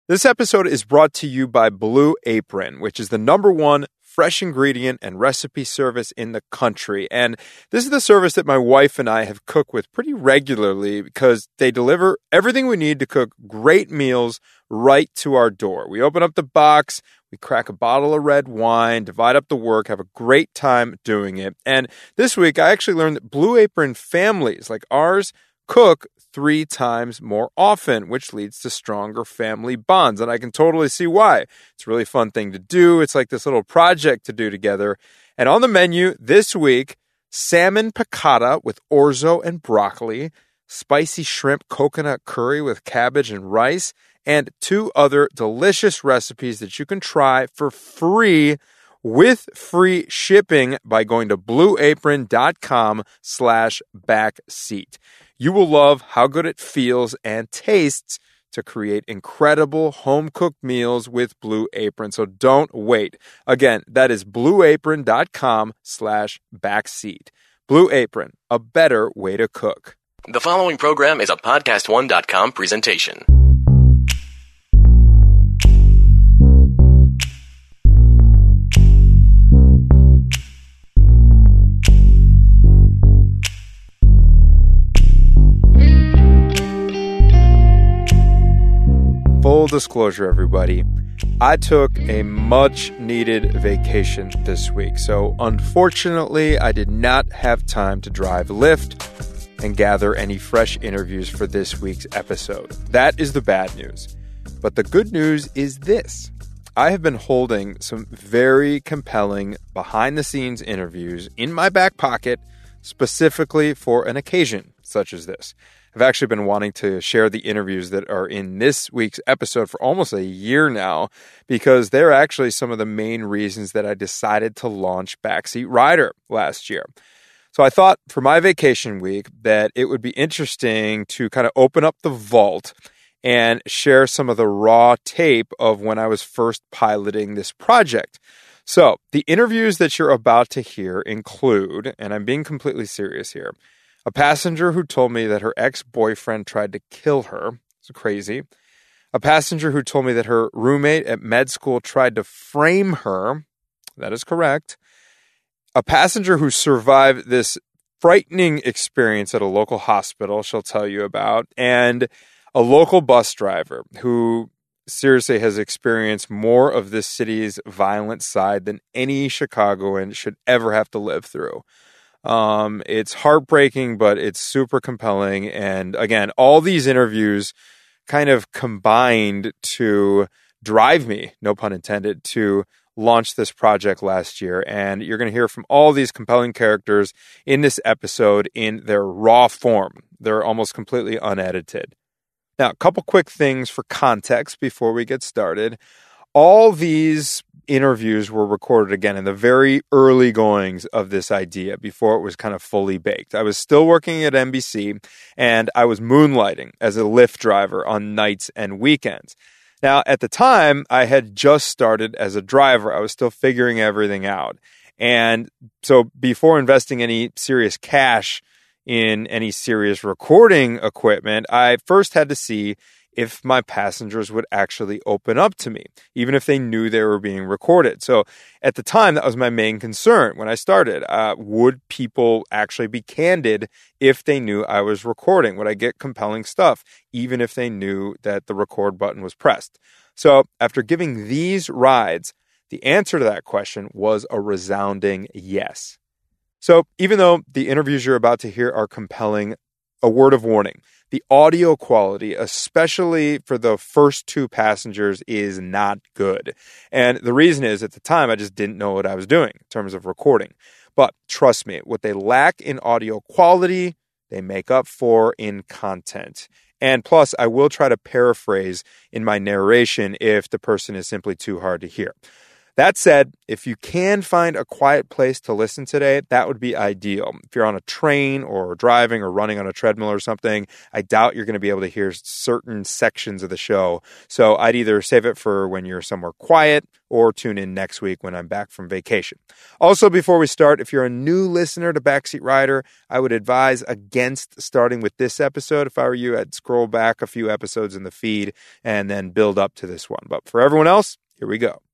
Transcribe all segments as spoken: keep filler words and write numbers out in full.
This episode is brought to you by Blue Apron, which is the number one fresh ingredient and recipe service in the country. And this is the service that my wife and I have cooked with pretty regularly because they deliver everything we need to cook great meals right to our door. We open up the box, we crack a bottle of red wine, divide up the work, have a great time doing it. And this week, I actually learned that Blue Apron families like ours cook three times more often, which leads to stronger family bonds. And I can totally see why. It's a really fun thing to do. It's like this little project to do together. And on the menu this week, salmon piccata with orzo and broccoli, spicy shrimp coconut curry with cabbage and rice, and two other delicious recipes that you can try for free with free shipping by going to blueapron.com slash backseat. You will love how good it feels and tastes to create incredible home-cooked meals with Blue Apron. So don't wait. Again, that is blueapron.com slash backseat. Blue Apron, a better way to cook. The following program is a podcast one dot com presentation. Full disclosure, everybody, I took a much-needed vacation this week, so unfortunately, I did not have time to drive Lyft and gather any fresh interviews for this week's episode. That is the bad news. But the good news is this. I have been holding some very compelling behind-the-scenes interviews in my back pocket specifically for an occasion such as this. I've actually been wanting to share the interviews that are in this week's episode for almost a year now because they're actually some of the main reasons that I decided to launch Backseat Rider last year. So I thought for my vacation week that it would be interesting to kind of open up the vault and share some of the raw tape of when I was first piloting this project. So the interviews that you're about to hear include, and I'm being completely serious here, a passenger who told me that her ex-boyfriend tried to kill her. It's crazy. A passenger who told me that her roommate at med school tried to frame her. That is correct. A passenger who survived this frightening experience at a local hospital she'll tell you about. And a local bus driver who seriously has experienced more of this city's violent side than any Chicagoan should ever have to live through. Um, it's heartbreaking, but it's super compelling. And again, all these interviews kind of combined to drive me, no pun intended, to launch this project last year. And you're going to hear from all these compelling characters in this episode in their raw form. They're almost completely unedited. Now, a couple quick things for context before we get started. All these interviews were recorded again in the very early goings of this idea before it was kind of fully baked. I was still working at N B C and I was moonlighting as a Lyft driver on nights and weekends. Now, at the time, I had just started as a driver. I was still figuring everything out. And so before investing any serious cash in any serious recording equipment, I first had to see if my passengers would actually open up to me, even if they knew they were being recorded. So at the time, that was my main concern when I started. Uh, would people actually be candid if they knew I was recording? Would I get compelling stuff, even if they knew that the record button was pressed? So after giving these rides, the answer to that question was a resounding yes. So even though the interviews you're about to hear are compelling, a word of warning. The audio quality, especially for the first two passengers, is not good. And the reason is, at the time, I just didn't know what I was doing in terms of recording. But trust me, what they lack in audio quality, they make up for in content. And plus, I will try to paraphrase in my narration if the person is simply too hard to hear. That said, if you can find a quiet place to listen today, that would be ideal. If you're on a train or driving or running on a treadmill or something, I doubt you're going to be able to hear certain sections of the show. So I'd either save it for when you're somewhere quiet or tune in next week when I'm back from vacation. Also, before we start, if you're a new listener to Backseat Rider, I would advise against starting with this episode. If I were you, I'd scroll back a few episodes in the feed and then build up to this one. But for everyone else, here we go.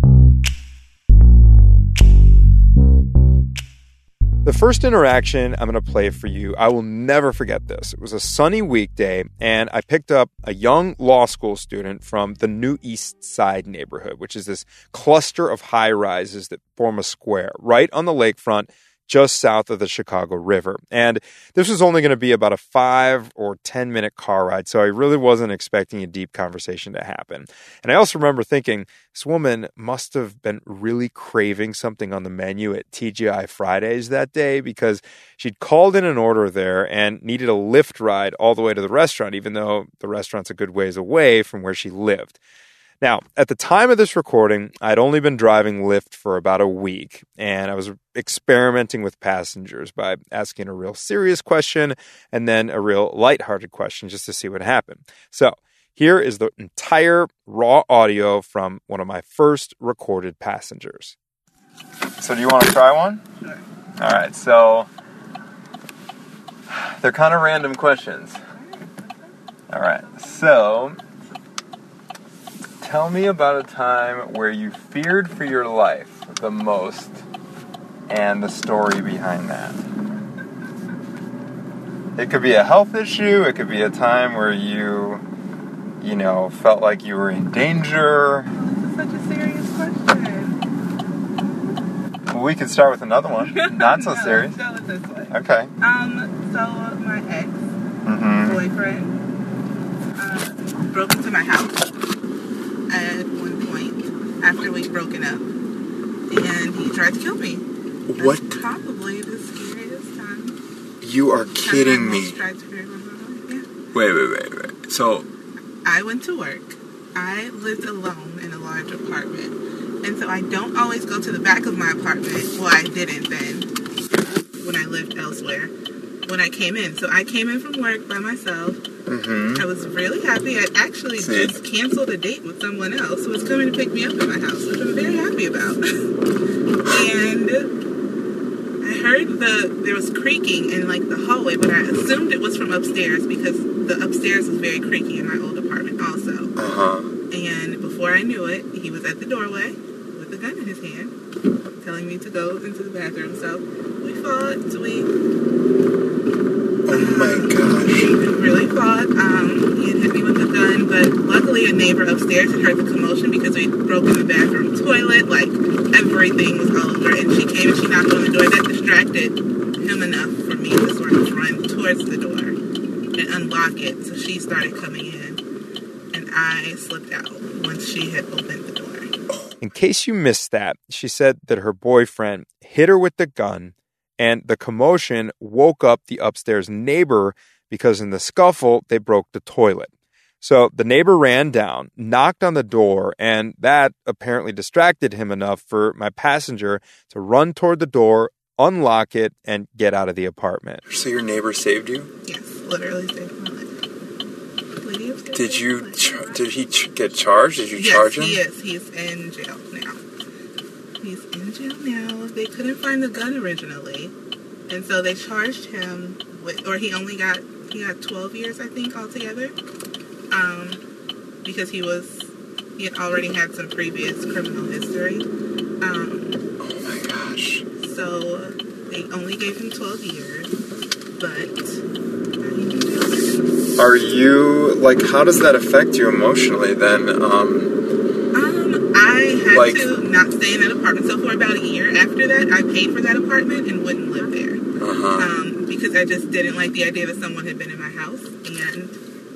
The first interaction I'm going to play for you, I will never forget this. It was a sunny weekday, and I picked up a young law school student from the New East Side neighborhood, which is this cluster of high-rises that form a square right on the lakefront, just south of the Chicago River. And this was only going to be about a five or ten minute car ride, so I really wasn't expecting a deep conversation to happen. And I also remember thinking, this woman must have been really craving something on the menu at T G I Fridays that day, because she'd called in an order there and needed a Lyft ride all the way to the restaurant, even though the restaurant's a good ways away from where she lived. Now, at the time of this recording, I'd only been driving Lyft for about a week, and I was experimenting with passengers by asking a real serious question and then a real lighthearted question just to see what happened. So here is the entire raw audio from one of my first recorded passengers. So do you want to try one? Sure. All right, so they're kind of random questions. All right, so tell me about a time where you feared for your life the most and the story behind that. It could be a health issue. It could be a time where you, you know, felt like you were in danger. This is such a serious question. Well, we could start with another one. Not so no, serious. Let's go with this one. Okay. Um, so my ex Mm-hmm. boyfriend uh, broke into my house at one point after we'd broken up, and he tried to kill me. What? That's probably the scariest time. You are kidding me. Tried to fear my life. Yeah. Wait, wait, wait, wait. So I went to work. I lived alone in a large apartment, and so I don't always go to the back of my apartment. Well, I didn't then when I lived elsewhere. When I came in, so I came in from work by myself. Mm-hmm. I was really happy. I actually See? just canceled a date with someone else who was coming to pick me up at my house, which I'm very happy about. And I heard the there was creaking in like the hallway, but I assumed it was from upstairs because the upstairs was very creaky in my old apartment also. Uh-huh. And before I knew it, he was at the doorway with a gun in his hand, telling me to go into the bathroom. So we fought. We Oh my gosh. We really fought. Um, he had hit me with a gun, but luckily a neighbor upstairs had heard the commotion because we'd broken the bathroom toilet. Like, everything was all over. And she came and she knocked on the door. That distracted him enough for me to sort of run towards the door and unlock it. So she started coming in, and I slipped out once she had opened the door. In case you missed that, she said that her boyfriend hit her with the gun, and the commotion woke up the upstairs neighbor because in the scuffle, they broke the toilet. So the neighbor ran down, knocked on the door, and that apparently distracted him enough for my passenger to run toward the door, unlock it, and get out of the apartment. So your neighbor saved you? Yes, literally saved my life. Lady upstairs Did saved you? my life. Ch- did he ch- get charged? Did you yes, charge him? he is. He's in jail now. He's in jail now. They couldn't find the gun originally, and so they charged him with, or he only got he got twelve years, I think, altogether, um, because he was he had already had some previous criminal history. Um, Oh my gosh! so they only gave him twelve years, but now he's in jail. Are you like? How does that affect you emotionally then? Um, Um, I had Like- to not stay in that apartment. So for about a year after that, I paid for that apartment and wouldn't live there. uh-huh. Um, because I just didn't like the idea that someone had been in my house and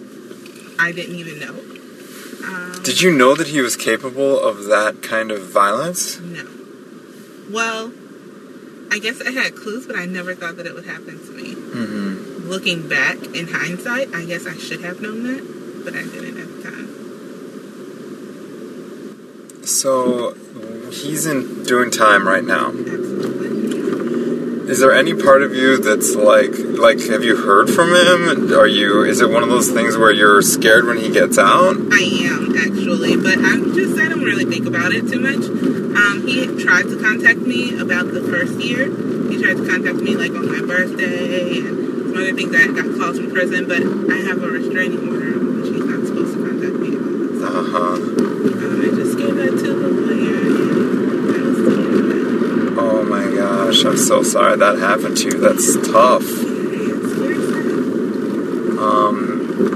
I didn't even know. Um, Did you know that he was capable of that kind of violence? No. Well, I guess I had clues, but I never thought that it would happen to me. Mm-hmm. Looking back in hindsight, I guess I should have known that, but I didn't at the time. So, he's in doing time right now. Absolutely. Is there any part of you that's like, like, have you heard from him? Are you, is it one of those things where you're scared when he gets out? I am, actually, but I'm just, I don't really think about it too much. Um, he tried to contact me about the first year. He tried to contact me, like, on my birthday and some other things. I got calls from prison, but I have a restraining order, which he's not supposed to contact me about. So, Uh-huh. um, I just gave that to the lawyer, and I was doing that. Oh my gosh, I'm so sorry that happened to you. That's tough. It's very sad. Um,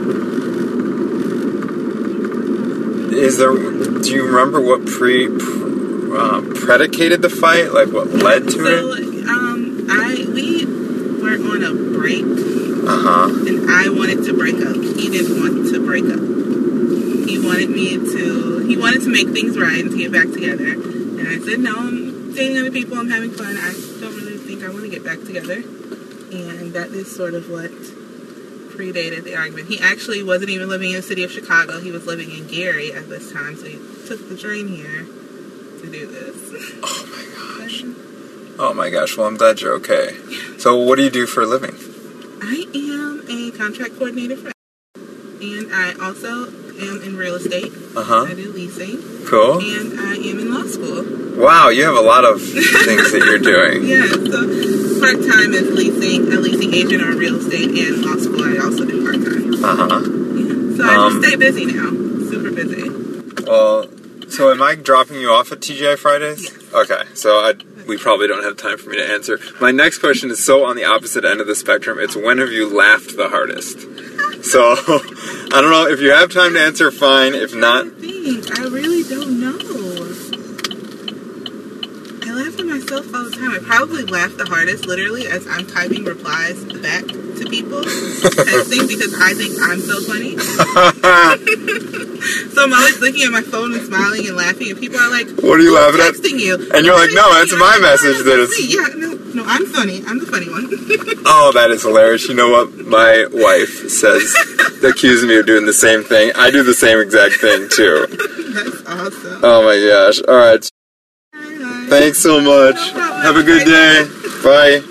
is there, do you remember what pre, uh, predicated the fight? Like what led to so, it? um, I, we were on a break, Uh-huh. and I wanted to break up. He didn't want to break up. He wanted me to, he wanted to make things right and to get back together. And I said, no, I'm dating other people, I'm having fun. I don't really think I want to get back together. And that is sort of what predated the argument. He actually wasn't even living in the city of Chicago. He was living in Gary at this time, so he took the train here to do this. Oh my gosh. Oh my gosh, well I'm glad you're okay. So what do you do for a living? I am a contract coordinator for, and I also am in real estate. Uh-huh. I do leasing. Cool. And I am in law school. Wow, you have a lot of things that you're doing. Yeah, so part-time is leasing, a leasing agent or real estate, and law school I also do part-time. Uh-huh. Yeah. So I Um, just stay busy now. Super busy. Well, so am I dropping you off at T G I Fridays? Yes. Okay, so I, we probably don't have time for me to answer. My next question is so on the opposite end of the spectrum. It's when have you laughed the hardest? So, I don't know. If you have time to answer, fine. If not... I think. I really don't know. I laugh at myself all the time. I probably laugh the hardest, literally, as I'm typing replies back to people, texting, because I think I'm so funny. So I'm always looking at my phone and smiling and laughing, and people are like, What are you "Who's laughing at?" texting you? And you're like, Who's no, texting it's you? my I'm like, message "No, that it's is- me." Yeah, no, no, I'm funny. I'm the funny one. Oh, that is hilarious. You know what? My wife says, accuses me of doing the same thing. I do the same exact thing, too. That's awesome. Oh my gosh. All right. Bye. Thanks so much. No problem. Have a good day. Bye.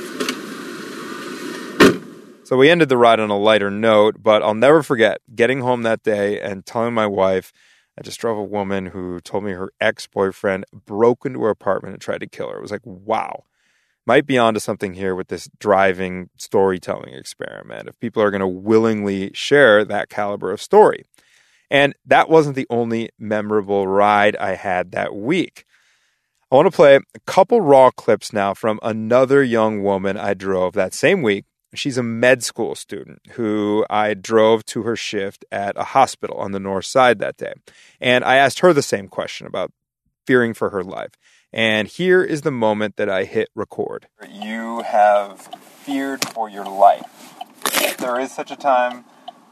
So we ended the ride on a lighter note, but I'll never forget getting home that day and telling my wife I just drove a woman who told me her ex-boyfriend broke into her apartment and tried to kill her. It was like, wow. Might be onto something here with this driving storytelling experiment if people are going to willingly share that caliber of story. And that wasn't the only memorable ride I had that week. I want to play a couple raw clips now from another young woman I drove that same week. She's a med school student who I drove to her shift at a hospital on the north side that day. And I asked her the same question about fearing for her life. And here is the moment that I hit record. You have feared for your life. If there is such a time,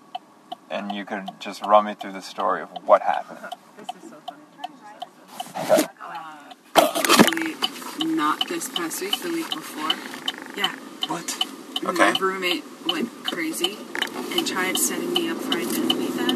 and you could just run me through the story of what happened. This is so funny. Okay. Uh, probably not this past week, the week before. Yeah. What? Okay. My roommate went crazy and tried setting me up for identity theft.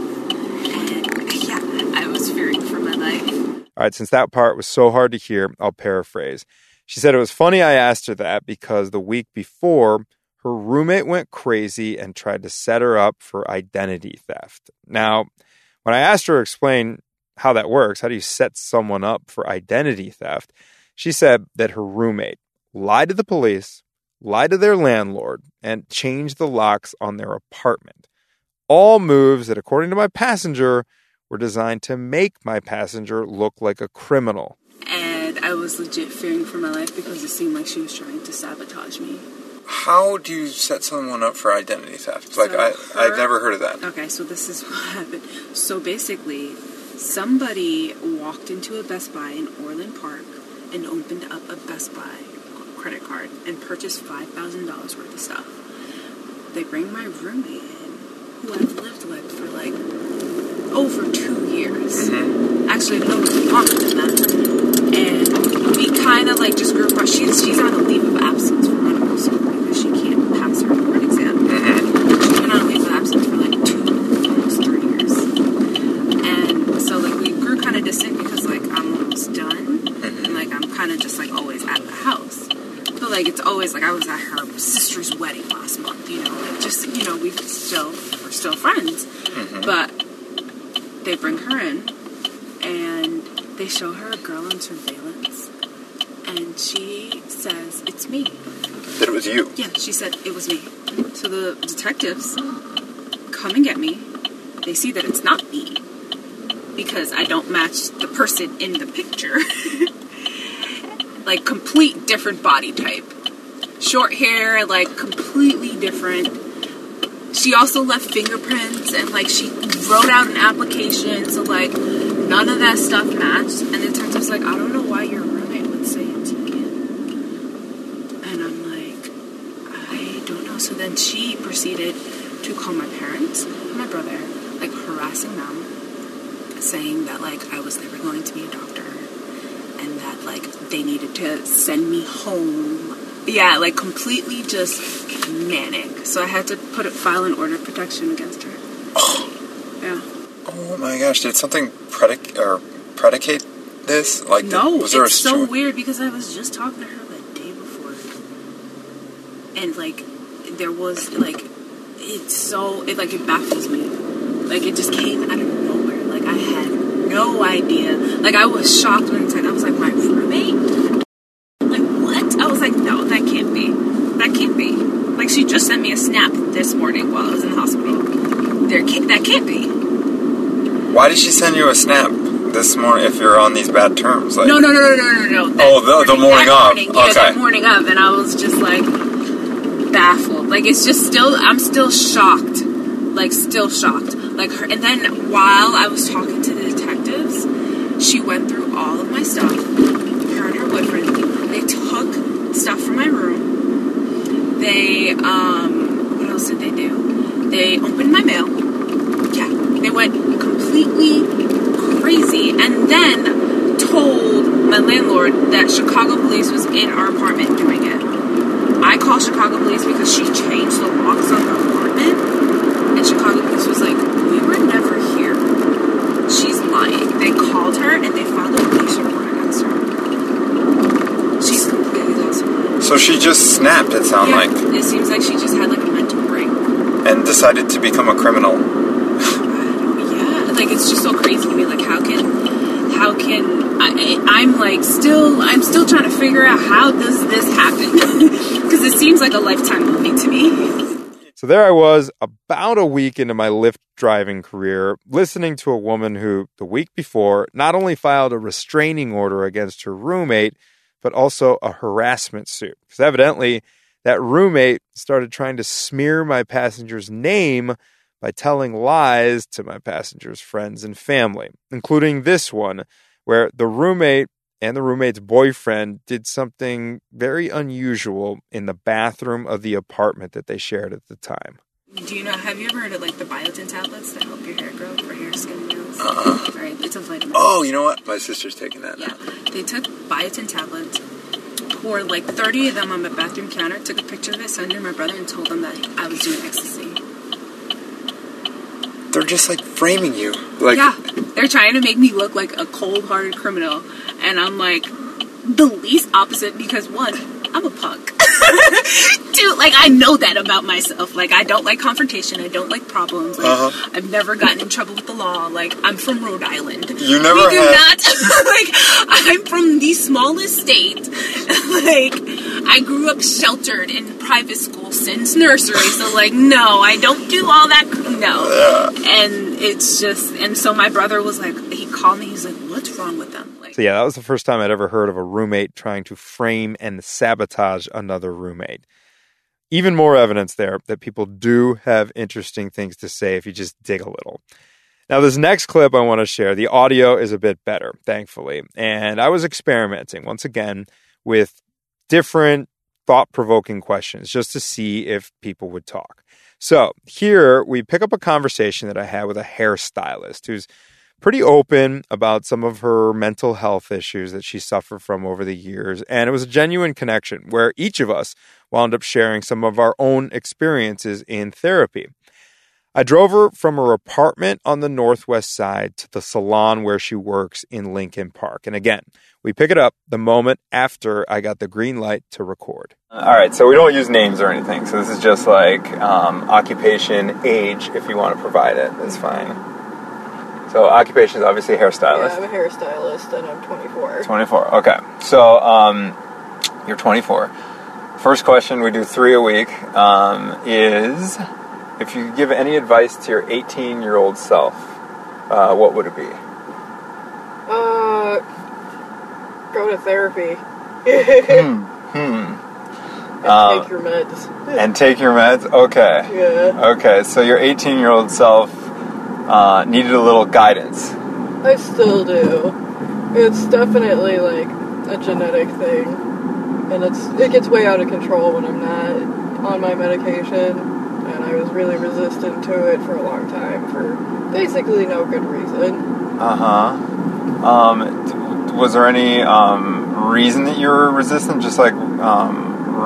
And yeah, I was fearing for my life. All right, since that part was so hard to hear, I'll paraphrase. She said it was funny I asked her that because the week before, her roommate went crazy and tried to set her up for identity theft. Now, when I asked her to explain how that works, how do you set someone up for identity theft, she said that her roommate lied to the police, lied to their landlord, and changed the locks on their apartment. All moves that, according to my passenger, were designed to make my passenger look like a criminal. And I was legit fearing for my life because it seemed like she was trying to sabotage me. How do you set someone up for identity theft? Like, So I, her- I've never heard of that. Okay, so this is what happened. So basically, somebody walked into a Best Buy in Orland Park and opened up a Best Buy credit card and purchased five thousand dollars worth of stuff. They bring my roommate in, who I've lived with for like over two years. Mm-hmm. Actually, no, longer than that. And we kind of like just grew apart. She's, she's on a leave of absence for medical school because she can't pass her board exam. Mm-hmm. She's been on a leave of absence for like two, almost three years. And so like we grew kind of distant because like I'm almost done. like, it's always, like, I was at her sister's wedding last month, you know, like, just, you know, we still, we're still friends. Mm-hmm. But they bring her in, and they show her a girl on surveillance, and she says, it's me. That it was you? Yeah, she said, it was me. So the detectives come and get me. They see that it's not me, because I don't match the person in the picture. Like, complete different body type. Short hair, like, completely different. She also left fingerprints, and, like, she wrote out an application, so, like, none of that stuff matched. And the detective's like, I don't know why your roommate would say it's you. And I'm like, I don't know. So then she proceeded to call my parents and my brother, like, harassing them, saying that, like, I was never going to be a doctor, and that, like, they needed to send me home. Yeah, like, completely just manic. So I had to put a file an order of protection against her. Yeah. Oh my gosh, did something predic- or predicate this? Like, no, was there it's a so situa- weird, because I was just talking to her the day before. And, like, there was, like, it's so, it, like, it baffles me. Like, it just came out of nowhere. Like, I had no idea. Like, I was shocked when it said, I was like, my roommate? Like, what? I was like, no, that can't be. That can't be. Like, she just sent me a snap this morning while I was in the hospital. There can't, that can't be. Why did she send you a snap this morning if you're on these bad terms? Like, no, no, no, no, no, no, no. That oh, the, the morning of. Morning, yeah, okay. the morning of. And I was just, like, baffled. Like, it's just still, I'm still shocked. Like, still shocked. Like, her, and then while I was talking to the detectives, she went through all of my stuff. Her and her boyfriend. They took stuff from my room. They, um, what else did they do? They opened my mail. Yeah. They went completely crazy. And then told my landlord that Chicago police was in our apartment doing it. I called Chicago police because she changed the locks on the apartment. And Chicago police was like, we were never here. She's lying. They called her and they filed a police report against her. She's completely lost her mind. So she just snapped, it sounded yeah, like. It seems like she just had like a mental break. And decided to become a criminal. Yeah, like it's just so crazy to me. Like how can, how can, I, I'm like still, I'm still trying to figure out how does this happen? Because it seems like a Lifetime movie to me. So there I was, about a week into my Lyft driving career, listening to a woman who, the week before, not only filed a restraining order against her roommate, but also a harassment suit. Because evidently, that roommate started trying to smear my passenger's name by telling lies to my passenger's friends and family, including this one, where the roommate and the roommate's boyfriend did something very unusual in the bathroom of the apartment that they shared at the time. Do you know, have you ever heard of like the biotin tablets that help your hair grow for hair, skin, and nails? Uh-uh. Right, it's a vitamin. Oh, you know what? My sister's taking that. Yeah, they took biotin tablets, poured like thirty of them on my bathroom counter, took a picture of it, sent it to my brother, and told him that I was doing ecstasy. They're just like framing you. Like, yeah, they're trying to make me look like a cold-hearted criminal. And I'm like, the least opposite, because one, I'm a punk. Two, like, I know that about myself. Like, I don't like confrontation. I don't like problems. Like, uh-huh. I've never gotten in trouble with the law. Like, I'm from Rhode Island. You never we do had... not. Like, I'm from the smallest state. Like, I grew up sheltered in private school since nursery. So, like, no, I don't do all that. No. Yeah. And it's just, and so my brother was like, he called me. He's like, what's wrong with them? Like, So yeah, that was the first time I'd ever heard of a roommate trying to frame and sabotage another roommate. Even more evidence there that people do have interesting things to say if you just dig a little. Now, this next clip I want to share, the audio is a bit better, thankfully. And I was experimenting, once again, with different thought-provoking questions just to see if people would talk. So here we pick up a conversation that I had with a hairstylist who's pretty open about some of her mental health issues that she suffered from over the years. And it was a genuine connection where each of us wound up sharing some of our own experiences in therapy. I drove her from her apartment on the northwest side to the salon where she works in Lincoln Park. And again, we pick it up the moment after I got the green light to record. All right, so we don't use names or anything. So this is just like um, occupation, age, if you want to provide it. That's fine. So occupation is obviously a hairstylist. Yeah, I'm a hairstylist, and I'm twenty-four. twenty-four, okay. So um, you're twenty-four. First question, we do three a week, um, is if you could give any advice to your eighteen-year-old self, uh, what would it be? Uh, go to therapy. hmm. Hmm. And Um, take your meds. And take your meds? Okay. Yeah. Okay, so your eighteen-year-old self uh, needed a little guidance. I still do. It's definitely like a genetic thing, and it's it gets way out of control when I'm not on my medication, and I was really resistant to it for a long time for basically no good reason. Uh-huh. Um, d- was there any um, reason that you were resistant? Just like um,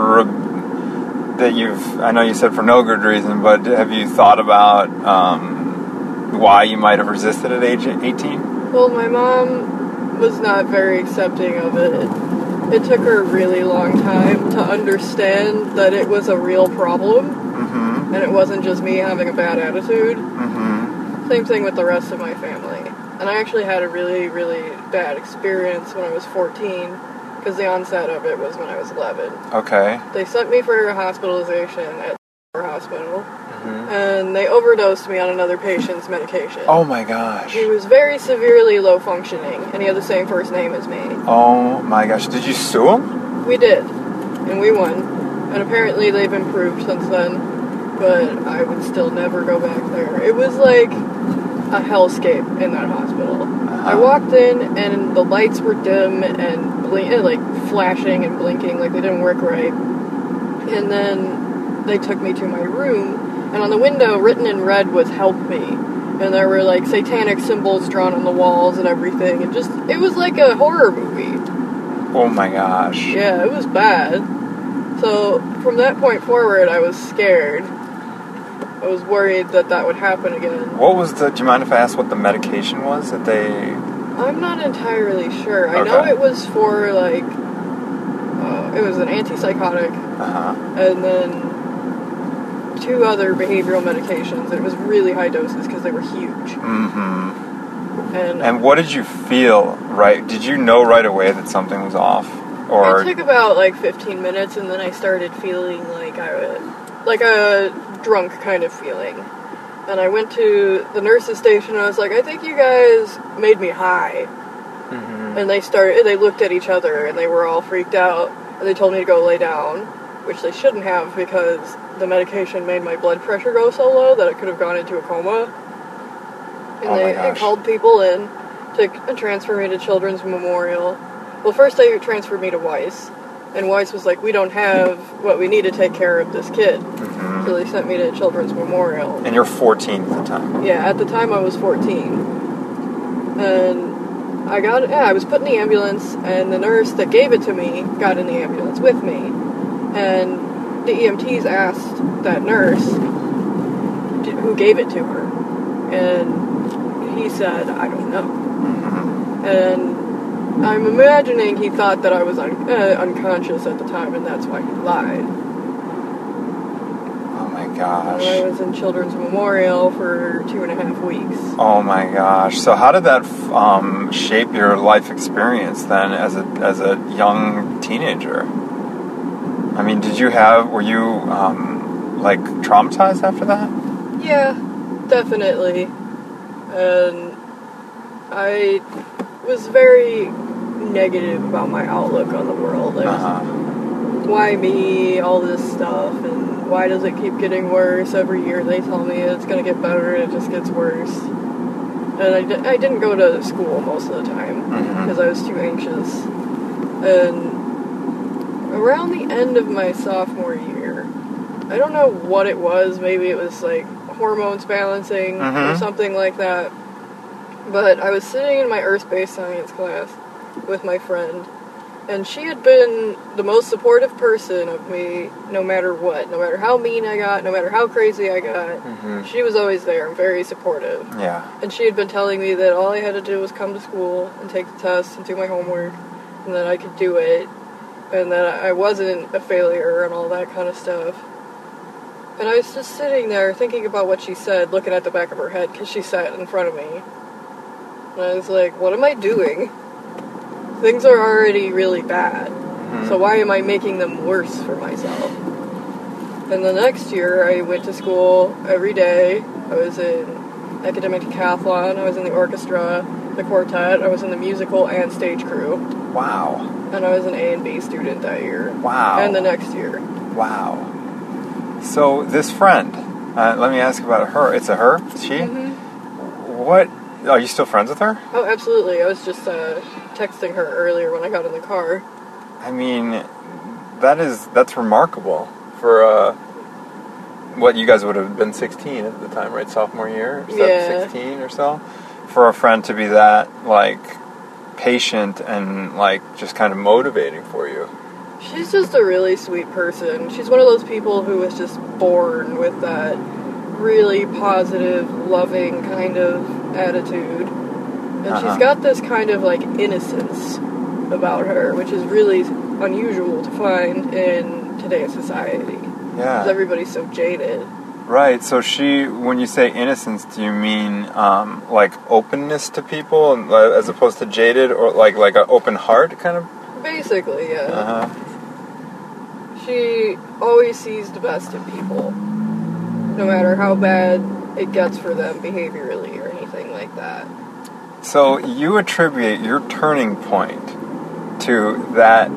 re- that you've, I know you said for no good reason, but have you thought about um, why you might have resisted at age eighteen? Well, my mom was not very accepting of it. It took her a really long time to understand that it was a real problem, Mm-hmm. and it wasn't just me having a bad attitude. Mm-hmm. Same thing with the rest of my family. And I actually had a really, really bad experience when I was fourteen, because the onset of it was when I was eleven. Okay. They sent me for hospitalization at the hospital, Mm-hmm. and they overdosed me on another patient's medication. Oh my gosh. He was very severely low functioning, and he had the same first name as me. Oh my gosh. Did you sue him? We did, and we won. And apparently they've improved since then, but I would still never go back there. It was like a hellscape in that hospital. Uh-huh. I walked in, and the lights were dim and blink, like flashing and blinking, like they didn't work right. And then they took me to my room, and on the window, written in red, was "Help Me." And there were like satanic symbols drawn on the walls and everything. It just, it was like a horror movie. Oh my gosh. Yeah, it was bad. So from that point forward, I was scared. I was worried that that would happen again. What was the, do you mind if I ask what the medication was that they... I'm not entirely sure. I know Okay. it was for like, uh, it was an antipsychotic, Uh-huh. and then two other behavioral medications. It was really high doses because they were huge. Mm-hmm. And, And what did you feel, right? Did you know right away that something was off? Or... it took about like fifteen minutes, and then I started feeling like I would, like a drunk kind of feeling. And I went to the nurse's station, and I was like, I think you guys made me high. Mm-hmm. And they started, they looked at each other, and they were all freaked out, and they told me to go lay down, which they shouldn't have, because the medication made my blood pressure go so low that it could have gone into a coma. And Oh my they, they gosh. called people in to transfer me to Children's Memorial. Well, first they transferred me to Weiss, and Weiss was like, we don't have what we need to take care of this kid. Mm-hmm. So they sent me to Children's Memorial. And you're fourteen at the time. Yeah, at the time I was fourteen. And I got, yeah, I was put in the ambulance, and the nurse that gave it to me got in the ambulance with me. And the E M Ts asked that nurse who gave it to her. And he said, I don't know. Mm-hmm. And I'm imagining he thought that I was un- uh, unconscious at the time, and that's why he lied. Oh my And I gosh. was in Children's Memorial for two and a half weeks. Oh my gosh. So how did that f- um, shape your life experience then as a as a young teenager? I mean, did you have, were you um, like traumatized after that? Yeah, definitely. And I was very negative about my outlook on the world. I was, Uh-huh. why me, all this stuff, and why does it keep getting worse? Every year they tell me it's going to get better, and it just gets worse. And I, di- I didn't go to school most of the time Mhm. because I was too anxious. And around the end of my sophomore year, I don't know what it was, maybe it was like hormones balancing or Mhm. something like that, but I was sitting in my earth-based science class with my friend, And she had been the most supportive person of me no matter what. No matter how mean I got, no matter how crazy I got. Mm-hmm. She was always there and very supportive. Yeah. And she had been telling me that all I had to do was come to school and take the test and do my homework. And that I could do it. And that I wasn't a failure and all that kind of stuff. And I was just sitting there thinking about what she said, looking at the back of her head because she sat in front of me. And I was like, what am I doing? Things are already really bad, mm-hmm. so why am I making them worse for myself? And the next year, I went to school every day. I was in academic decathlon, I was in the orchestra, the quartet, I was in the musical and stage crew. Wow. And I was an A and B student that year. Wow. And the next year. Wow. So, this friend, uh, let me ask about her. It's a her? It's she? Mm-hmm. What? Are you still friends with her? Oh, absolutely. I was just uh, texting her earlier when I got in the car. I mean, that is, that's remarkable for, uh, what, you guys would have been sixteen at the time, right? Sophomore year? Yeah. sixteen or so? For a friend to be that, like, patient and, like, just kind of motivating for you. She's just a really sweet person. She's one of those people who was just born with that really positive, loving kind of attitude. And uh-huh. she's got this kind of, like, innocence about her, which is really unusual to find in today's society. Yeah. Because everybody's so jaded. Right, so she, when you say innocence, do you mean, um, like, openness to people, and, uh, as opposed to jaded, or, like, like an open heart, kind of? Basically, yeah. Uh-huh. She always sees the best in people, no matter how bad it gets for them behaviorally or anything like that. So you attribute your turning point to that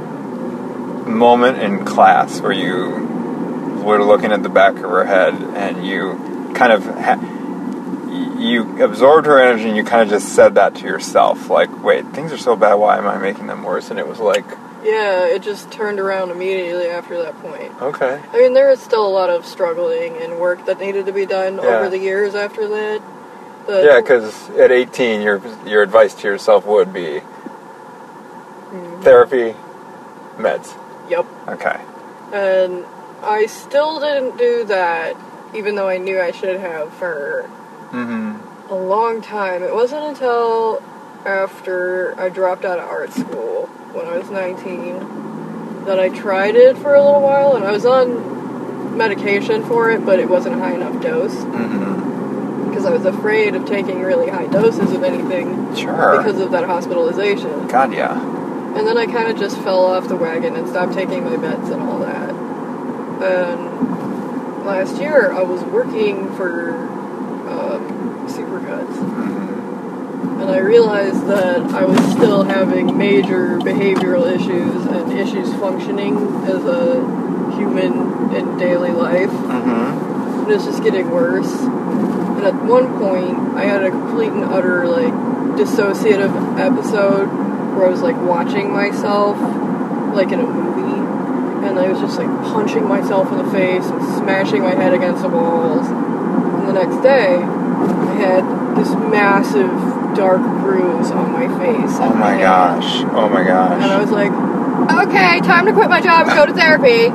moment in class where you were looking at the back of her head and you kind of ha- you absorbed her energy and you kind of just said that to yourself, like, wait, things are so bad, why am I making them worse? And it was like... Yeah, it just turned around immediately after that point. Okay. I mean, there was still a lot of struggling and work that needed to be done yeah. over the years after that. But yeah, because at eighteen, your your advice to yourself would be mm-hmm. therapy, meds. Yep. Okay. And I still didn't do that, even though I knew I should have for mm-hmm. a long time. It wasn't until after I dropped out of art school when I was nineteen that I tried it for a little while, and I was on medication for it, but it wasn't a high enough dose. Mm-hmm. Because I was afraid of taking really high doses of anything. Sure. Because of that hospitalization. God, yeah. And then I kind of just fell off the wagon and stopped taking my meds and all that. And last year I was working for um, Supercuts. Mm-hmm. And I realized that I was still having major behavioral issues and issues functioning as a human in daily life. Mm-hmm. And it's just getting worse. And at one point, I had a complete and utter, like, dissociative episode where I was, like, watching myself, like, in a movie. And I was just, like, punching myself in the face and smashing my head against the walls. And the next day, I had this massive, dark bruise on my face. Oh my gosh. Oh my gosh. And I was like, okay, time to quit my job and go to therapy.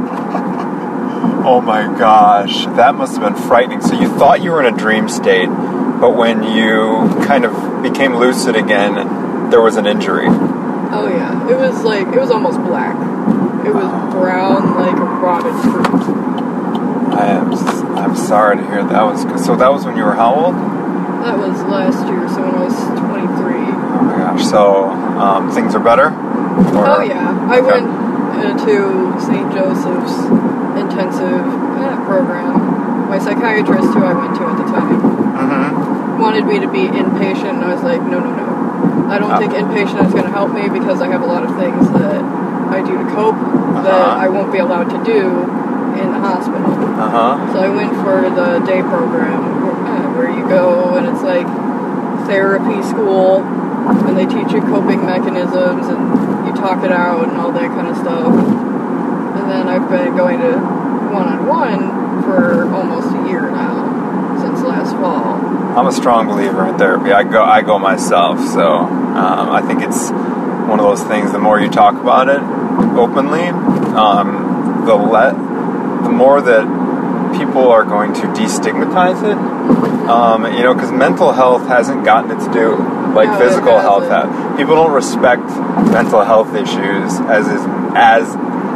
Oh my gosh, that must have been frightening. So you thought you were in a dream state, but when you kind of became lucid again, there was an injury. Oh yeah, it was like, it was almost black. It was brown like a rotted fruit. I am, I'm sorry to hear that was, so that was when you were how old? That was last year, so when I was twenty-three. Oh my gosh, so um, things are better? Or, oh yeah, I okay. went uh, to Saint Joseph's intensive uh, program. My psychiatrist, who I went to at the time, mm-hmm. wanted me to be inpatient, and I was like, no, no, no. I don't oh. think inpatient is going to help me because I have a lot of things that I do to cope uh-huh. that I won't be allowed to do in the hospital. Uh-huh. So I went for the day program where, uh, where you go and it's like therapy school, and they teach you coping mechanisms and you talk it out and all that kind of stuff. And then I've been going to one-on-one for almost a year now, since last fall. I'm a strong believer in therapy. I go I go myself, so um, I think it's one of those things, the more you talk about it openly, um, the le- the more that people are going to destigmatize it. Um, you know, because mental health hasn't gotten its due like No, it physical health hasn't. has. People don't respect mental health issues as is, as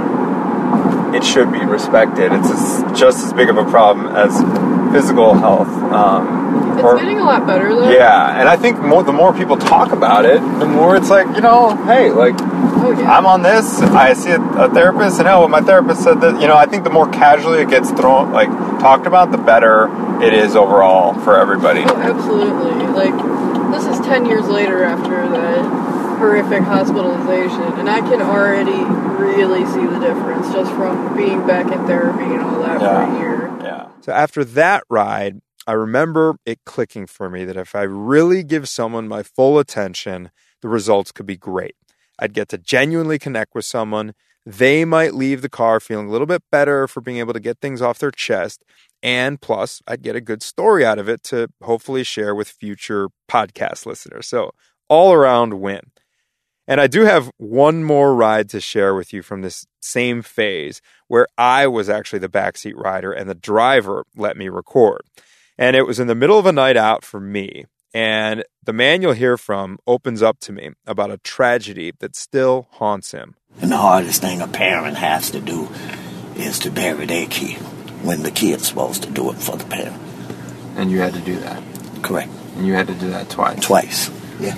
it should be respected. It's as, just as big of a problem as physical health. Um, It's or, getting a lot better, though. yeah, and I think more the more people talk about it, the more it's like, you know, hey, like, Oh, yeah. I'm on this, I see a, a therapist, and oh, well, my therapist said that, you know, I think the more casually it gets thrown, like, talked about, the better it is overall for everybody. Oh, absolutely. Like, this is ten years later after that horrific hospitalization, and I can already really see the difference just from being back in therapy and all that Yeah. for a year. Yeah. So after that ride, I remember it clicking for me that if I really give someone my full attention, the results could be great. I'd get to genuinely connect with someone. They might leave the car feeling a little bit better for being able to get things off their chest. And plus, I'd get a good story out of it to hopefully share with future podcast listeners. So all around win. And I do have one more ride to share with you from this same phase where I was actually the backseat rider and the driver let me record. And it was in the middle of a night out for me. And the man you'll hear from opens up to me about a tragedy that still haunts him. And the hardest thing a parent has to do is to bury their kid when the kid's supposed to do it for the parent. And you had to do that. Correct. And you had to do that twice. Twice. Yeah.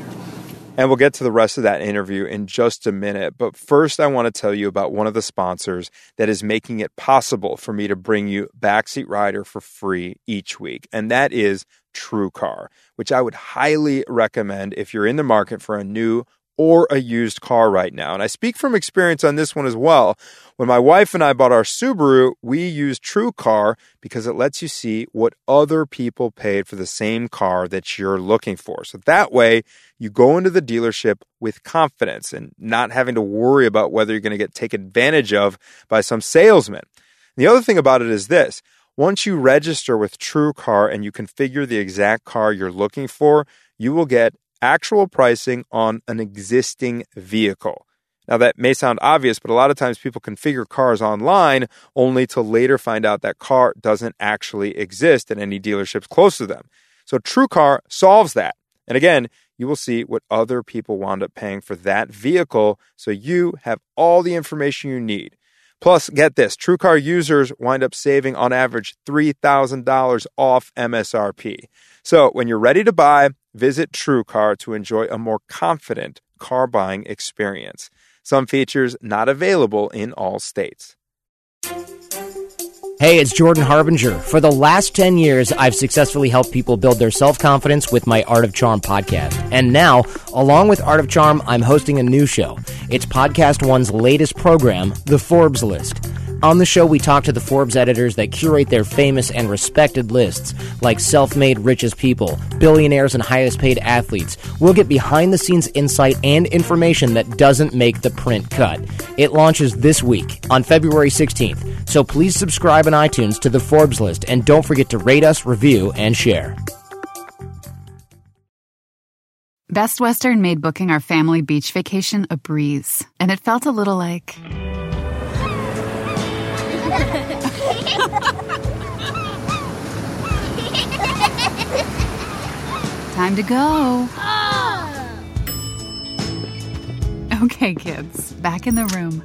And we'll get to the rest of that interview in just a minute. But first, I want to tell you about one of the sponsors that is making it possible for me to bring you Backseat Rider for free each week. And that is TrueCar, which I would highly recommend if you're in the market for a new or a used car right now. And I speak from experience on this one as well. When my wife and I bought our Subaru, we used TrueCar because it lets you see what other people paid for the same car that you're looking for. So that way, you go into the dealership with confidence and not having to worry about whether you're going to get taken advantage of by some salesman. The other thing about it is this. Once you register with TrueCar and you configure the exact car you're looking for, you will get actual pricing on an existing vehicle. Now, that may sound obvious, but a lot of times people configure cars online only to later find out that car doesn't actually exist at any dealerships close to them. So TrueCar solves that. And again, you will see what other people wound up paying for that vehicle, so you have all the information you need. Plus, get this, TrueCar users wind up saving on average three thousand dollars off M S R P. So when you're ready to buy, visit TrueCar to enjoy a more confident car buying experience. Some features not available in all states. Hey, it's Jordan Harbinger. For the last ten years, I've successfully helped people build their self-confidence with my Art of Charm podcast. And now, along with Art of Charm, I'm hosting a new show. It's Podcast One's latest program, The Forbes List. On the show, we talk to the Forbes editors that curate their famous and respected lists, like self-made richest people, billionaires, and highest-paid athletes. We'll get behind-the-scenes insight and information that doesn't make the print cut. It launches this week, on February sixteenth. So please subscribe on iTunes to the Forbes List, and don't forget to rate us, review, and share. Best Western made booking our family beach vacation a breeze, and it felt a little like... Time to go. Okay, kids, back in the room.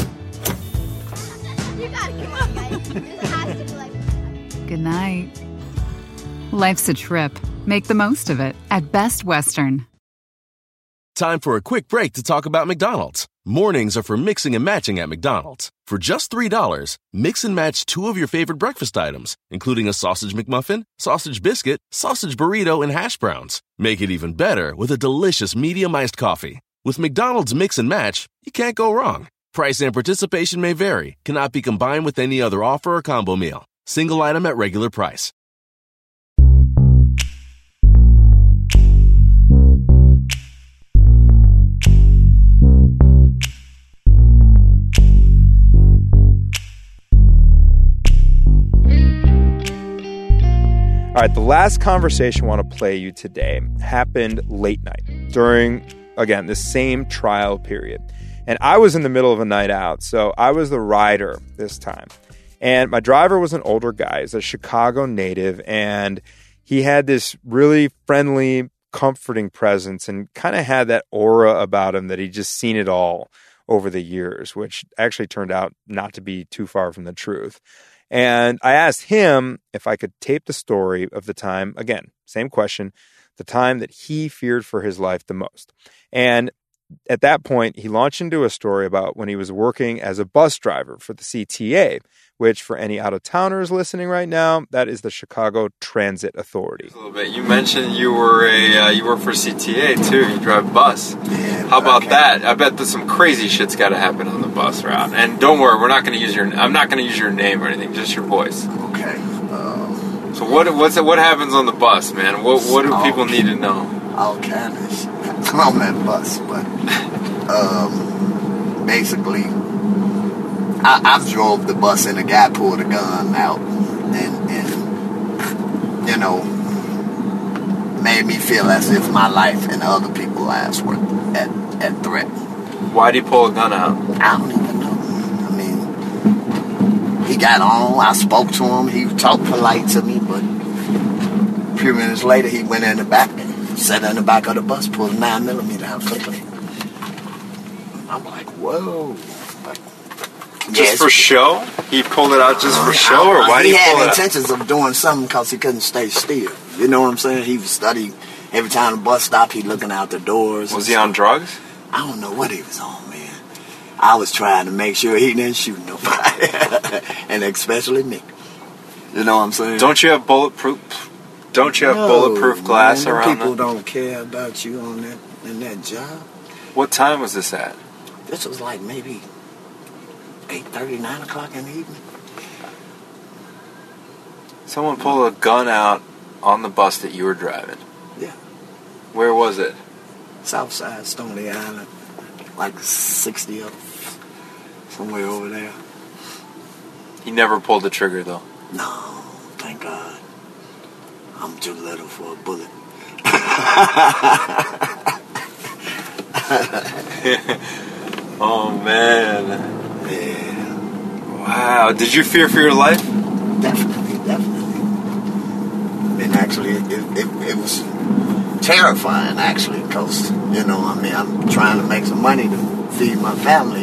You gotta come on, guys. This has to be like... Good night. Life's a trip. Make the most of it at Best Western. Time for a quick break to talk about McDonald's. Mornings are for mixing and matching at McDonald's. For just three dollars, mix and match two of your favorite breakfast items, including a sausage McMuffin, sausage biscuit, sausage burrito, and hash browns. Make it even better with a delicious medium iced coffee. With McDonald's Mix and Match, you can't go wrong. Price and participation may vary, cannot be combined with any other offer or combo meal. Single item at regular price. All right, the last conversation I want to play you today happened late night during again, the same trial period. And I was in the middle of a night out, so I was the rider this time. And my driver was an older guy. He's a Chicago native, and he had this really friendly, comforting presence and kind of had that aura about him that he'd just seen it all over the years, which actually turned out not to be too far from the truth. And I asked him if I could tape the story of the time, again, same question, the time that he feared for his life the most. And at that point, he launched into a story about when he was working as a bus driver for the C T A, which for any out-of-towners listening right now, that is the Chicago Transit Authority. A little bit. You mentioned you were a uh, you work for C T A too. You drive a bus. Yeah, How about okay. that? I bet that some crazy shit's got to happen on the bus route. And don't worry, we're not going to use your. I'm not going to use your name or anything. Just your voice. Okay. Um, So what what's what happens on the bus, man? What what do all, people need to know? All kind of shit on that bus, but um, basically, I, I drove the bus and the guy pulled a gun out and, and you know, made me feel as if my life and other people's lives were at, at threat. Why did he pull a gun out? I don't even know. I mean, he got on, I spoke to him, he talked polite to me, but a few minutes later he went in the back, sat in the back of the bus, pulled a nine millimeter out quickly. I'm like, whoa. But, Just yes, for show? He pulled it out just for show, or why he did he pull had it out? intentions of doing something because he couldn't stay still. You know what I'm saying? He was studying. Every time the bus stopped, he looking out the doors. Was he on drugs? I don't know what he was on, man. I was trying to make sure he didn't shoot nobody, and especially me. You know what I'm saying? Don't you have bulletproof? Don't you have No, bulletproof glass man, around? People that? don't care about you on that in that job. What time was this at? This was like maybe eight thirty, nine o'clock in the evening. Someone pulled a gun out on the bus that you were driving. Yeah. Where was it? Southside, Stony Island, like sixty up, somewhere over there. He never pulled the trigger, though. No, thank God. I'm too little for a bullet. Oh, man. Yeah. Wow. Did you fear for your life? Definitely, definitely. And actually, it, it, it was terrifying, actually, because, you know, I mean, I'm trying to make some money to feed my family,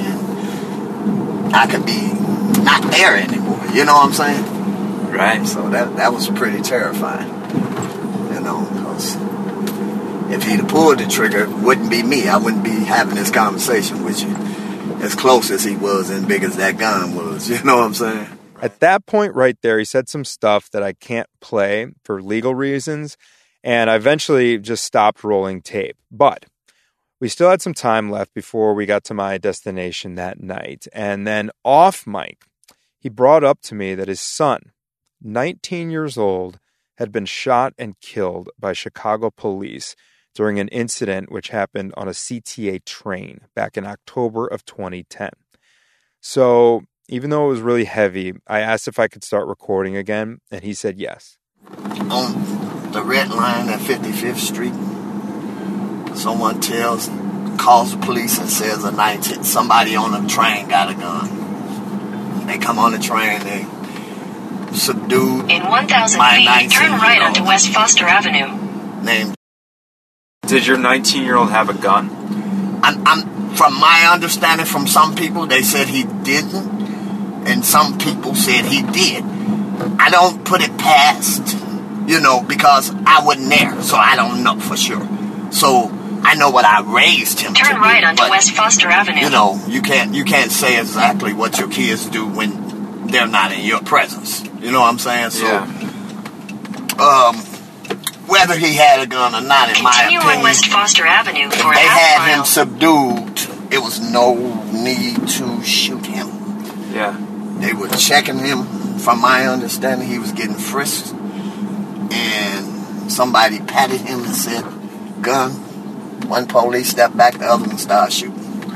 and I could be not there anymore. You know what I'm saying? Right. So that that was pretty terrifying. You know, because if he'd have pulled the trigger, it wouldn't be me. I wouldn't be having this conversation with you as close as he was and big as that gun was. You know what I'm saying? At that point right there, he said some stuff that I can't play for legal reasons, and I eventually just stopped rolling tape. But we still had some time left before we got to my destination that night. And then off mic, he brought up to me that his son, nineteen years old, had been shot and killed by Chicago police during an incident which happened on a C T A train back in October of twenty ten. So even though it was really heavy, I asked if I could start recording again, and he said yes. On the red line at fifty-fifth Street, someone tells, calls the police and says a nineteen, somebody on the train got a gun. They come on the train, they subdued In one thousand my feet, turn right onto West Foster Avenue. named. Did your nineteen-year-old have a gun? I'm, I'm, from my understanding from some people, they said he didn't, and some people said he did. I don't put it past, you know, because I wasn't there, so I don't know for sure. So I know what I raised him to Turn do, right onto but, West Foster Avenue. You know, you can't you can't say exactly what your kids do when they're not in your presence. You know what I'm saying? So, Yeah. um, whether he had a gun or not, in my Continue on opinion, West Foster Avenue for a they half had mile. him subdued. It was no need to shoot him. Yeah. They were checking him. From my understanding, he was getting frisked, and somebody patted him and said, "Gun." One police stepped back, the other one started shooting.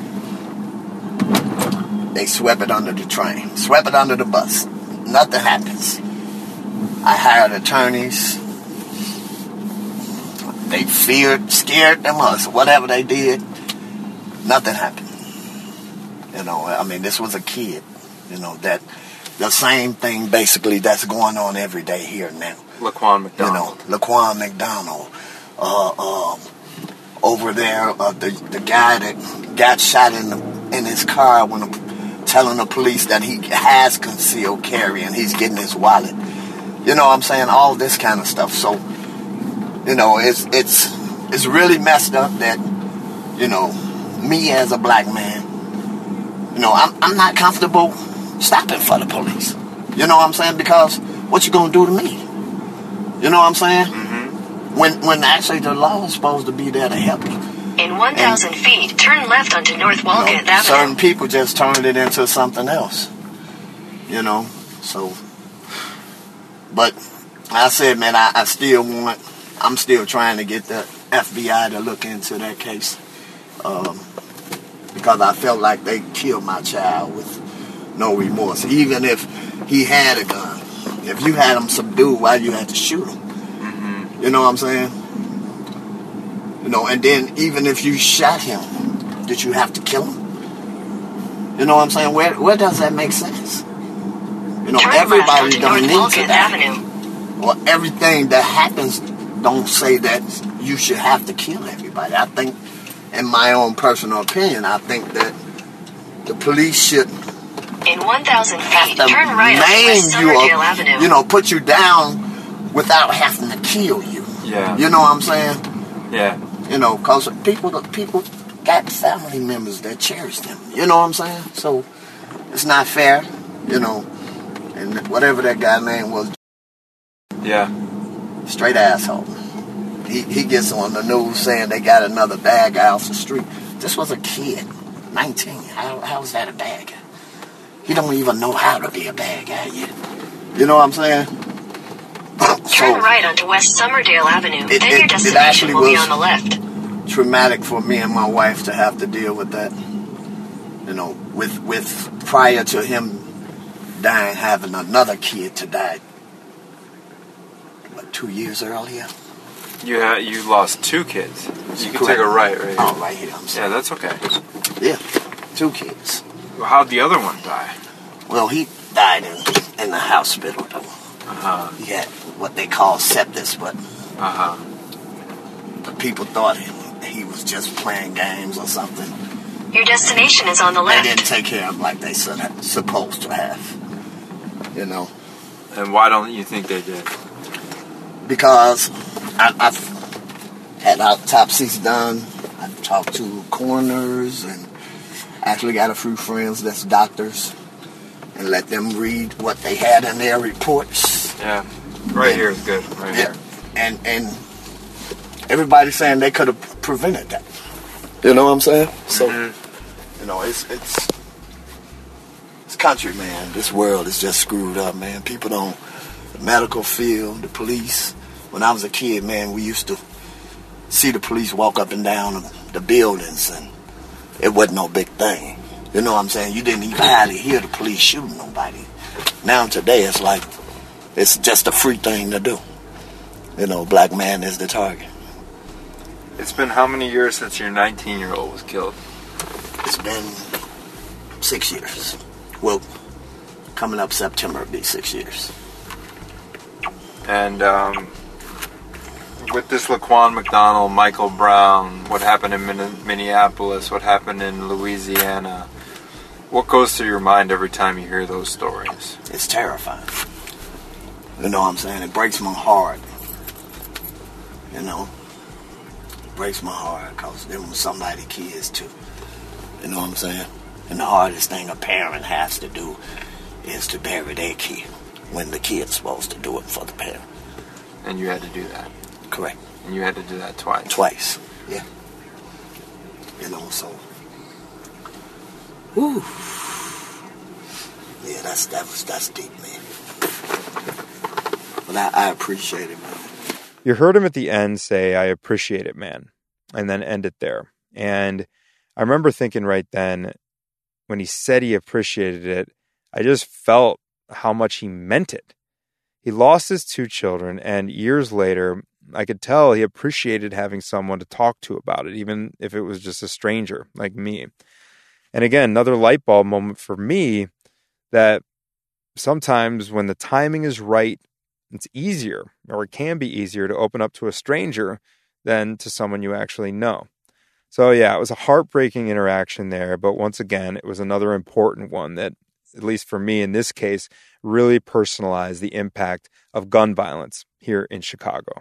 They swept it under the train, swept it under the bus. Nothing happens. I hired attorneys. they feared, scared them or whatever they did. Nothing happened. You know, I mean, this was a kid. You know, that the same thing basically that's going on every day here now. Laquan McDonald. You know, Laquan McDonald. Uh, um, over there, uh, the the guy that got shot in the, in his car when the, telling the police that he has concealed carry and he's getting his wallet. You know what I'm saying? All this kind of stuff. So, you know, it's it's it's really messed up that, you know, me as a black man, you know, I'm I'm not comfortable stopping for the police. You know what I'm saying? Because what you gonna do to me? You know what I'm saying? Mm-hmm. When when actually the law is supposed to be there to help you. In one thousand feet, turn left onto North Walcott You know, Avenue. certain people just turned it into something else. You know, so. But I said, man, I, I still want, I'm still trying to get the F B I to look into that case. Um, because I felt like they killed my child with no remorse. Even if he had a gun. If you had him subdued, why you had to shoot him? Mm-hmm. You know what I'm saying? You know, and then even if you shot him, did you have to kill him? You know what I'm saying? Where where does that make sense? You know, Turn everybody don't need North to Walcott die. Avenue. Well, everything that happens don't say that you should have to kill everybody. I think, in my own personal opinion, I think that the police should In one thousand feet, to turn right onto name West you, Somerdale or, Avenue. you know, put you down without having to kill you. Yeah. You know what I'm saying? Yeah. You know, because people, people got family members that cherish them. You know what I'm saying? So, it's not fair, you know. And whatever that guy name was, Yeah. straight asshole. He he gets on the news saying they got another bad guy off the street. This was a kid, nineteen. How how is that a bad guy? He don't even know how to be a bad guy yet. You know what I'm saying? Turn right onto West Somerdale Avenue. It, then it, your it destination actually will was be on the left. traumatic for me and my wife to have to deal with that. You know, with with prior to him dying, having another kid to die. What, two years earlier? You ha- you lost two kids. You can Correct. take a right, right here. Oh, right here. I'm sorry. Yeah, that's okay. Yeah, two kids. Well, how'd the other one die? Well, he died in in the hospital though. Uh-huh. He had what they call sepsis, but Uh-huh. the people thought he, he was just playing games or something. Your destination is on the They left. didn't take care of him like they should have, supposed to have. You know, And why don't you think they did? because I, I've had autopsies done. I've talked to coroners and actually got a few friends that's doctors and let them read what they had in their reports. Yeah. Right And- here is good. Right Yeah, here. and and everybody's saying they could have prevented that. You know what I'm saying? So, you know, it's it's it's country, man. This world is just screwed up, man. People don't. The medical field, the police. When I was a kid, man, we used to see the police walk up and down the buildings, and it wasn't no big thing. You know what I'm saying? You didn't even hardly hear the police shooting nobody. Now today, it's like it's just a free thing to do. You know, black man is the target. It's been how many years since your nineteen-year-old was killed? It's been six years. Well, coming up September, it'll be six years. And um, with this Laquan McDonald, Michael Brown, what happened in Min- Minneapolis, what happened in Louisiana, what goes through your mind every time you hear those stories? It's terrifying. You know what I'm saying? It breaks my heart. You know? It breaks my heart because them were somebody kids too. You know what I'm saying? And the hardest thing a parent has to do is to bury their kid when the kid's supposed to do it for the parent. And you had to do that. Correct. And you had to do that twice. Twice. Yeah. You know, so. Whew. Yeah, that's that was that's deep, man. But I, I appreciate it, man. You heard him at the end say, "I appreciate it, man," and then end it there. And I remember thinking right then, when he said he appreciated it, I just felt how much he meant it. He lost his two children, and years later, I could tell he appreciated having someone to talk to about it, even if it was just a stranger like me. And again, another light bulb moment for me that sometimes when the timing is right, it's easier, or it can be easier to open up to a stranger than to someone you actually know. So yeah, it was a heartbreaking interaction there, but once again, it was another important one that, at least for me in this case, really personalized the impact of gun violence here in Chicago.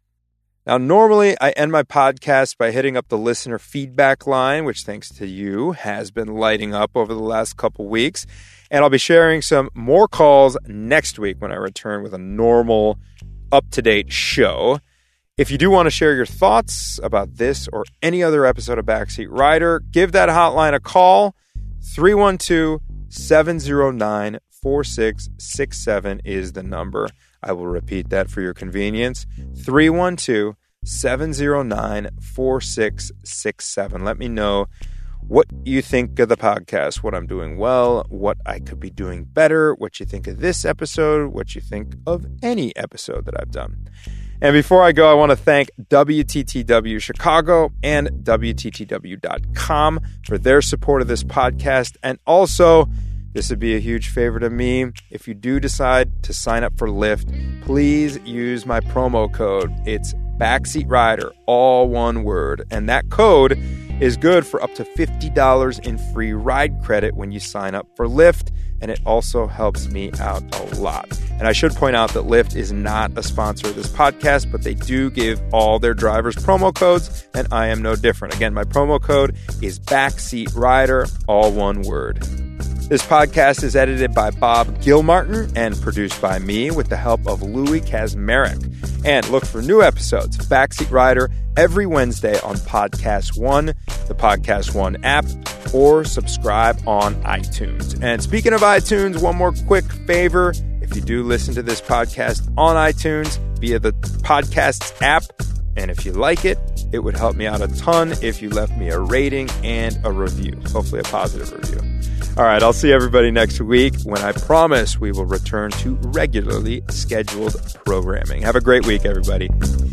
Now, normally I end my podcast by hitting up the listener feedback line, which thanks to you has been lighting up over the last couple weeks. And I'll be sharing some more calls next week when I return with a normal, up-to-date show. If you do want to share your thoughts about this or any other episode of Backseat Rider, give that hotline a call. three one two, seven zero nine, four six six seven is the number. I will repeat that for your convenience. three one two, seven zero nine, four six six seven. Let me know what you think of the podcast, what I'm doing well, what I could be doing better, what you think of this episode, what you think of any episode that I've done. And before I go, I want to thank W T T W Chicago and W T T W dot com for their support of this podcast. And also, this would be a huge favor to me. If you do decide to sign up for Lyft, please use my promo code. It's Backseat Rider, all one word. And that code is good for up to fifty dollars in free ride credit when you sign up for Lyft. And it also helps me out a lot. And I should point out that Lyft is not a sponsor of this podcast, but they do give all their drivers promo codes, and I am no different. Again, my promo code is Backseat Rider, all one word. This podcast is edited by Bob Gilmartin and produced by me with the help of Louis Kazmarek. And look for new episodes of Backseat Rider every Wednesday on Podcast One, the Podcast One app, or subscribe on iTunes. And speaking of iTunes, one more quick favor. If you do listen to this podcast on iTunes via the Podcasts app, and if you like it, it would help me out a ton if you left me a rating and a review, hopefully a positive review. All right, I'll see everybody next week when I promise we will return to regularly scheduled programming. Have a great week, everybody.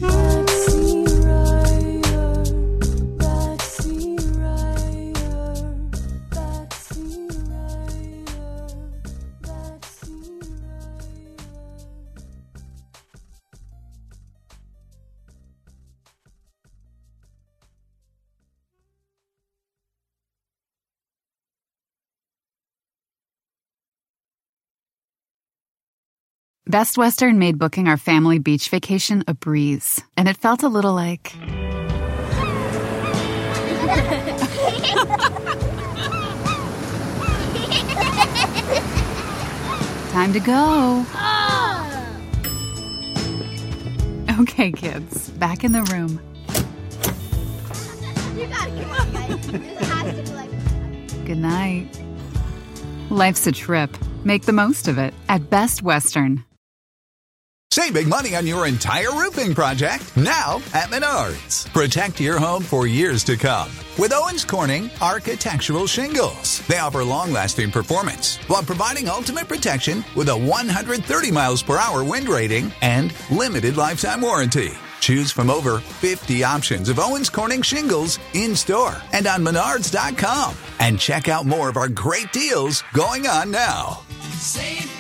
Best Western made booking our family beach vacation a breeze, and it felt a little like... Time to go. Okay, kids, back in the room. You gotta come on, guys. This has to be like... Good night. Life's a trip. Make the most of it at Best Western. Save big money on your entire roofing project now at Menards. Protect your home for years to come with Owens Corning Architectural Shingles. They offer long-lasting performance while providing ultimate protection with a one hundred thirty miles per hour wind rating and limited lifetime warranty. Choose from over fifty options of Owens Corning shingles in-store and on menards dot com. And check out more of our great deals going on now. Save